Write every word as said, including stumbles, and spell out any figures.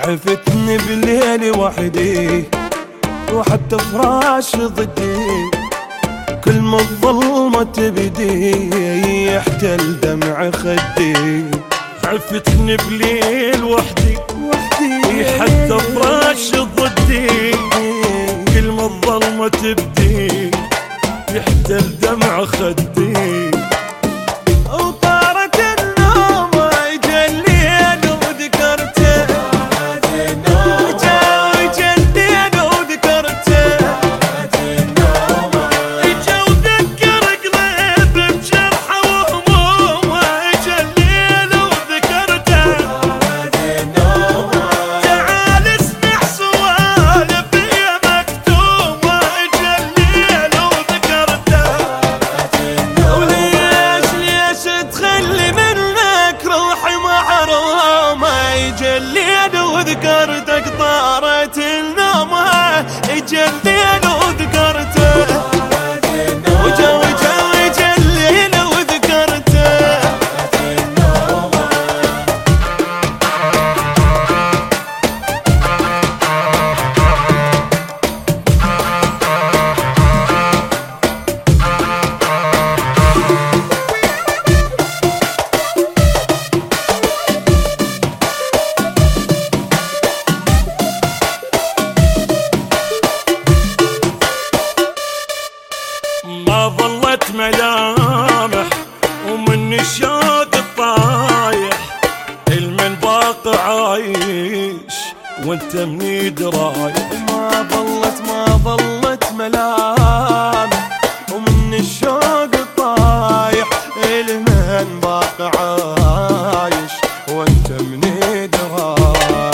عفتني بليلي وحدي وحتى فراش ضدي، كل ما الظلمة تبدي يحتل دمع خدي. عفتني بليل وحدي وحدي حتى فراش ضدي، كل ما الظلمة تبدي يحتل دمع خدي. وطارت النوم اجا الليل وذكرته، اجا اجا الليل وذكرته، اجا وذكر قلبي بجرحه وهمومه، اجا الليل وذكرته. تعال اسمع سوالف هي مكتومه، اجا الليل وذكرته. وليش ليش تخلي منك روحي محرومه، اجا الليل وذكرتك طارت النومه، اجا الليل وذكرته. وجا وجا وجا الليل وذكرته. ما ظلت ملامح ومن الشوق الطايح، المن باقي عايش وانت مني درايح. ما ظلت ما ظلت ملامح ومن الشوق الطايح، المن باقي عايش وانت مني درايح.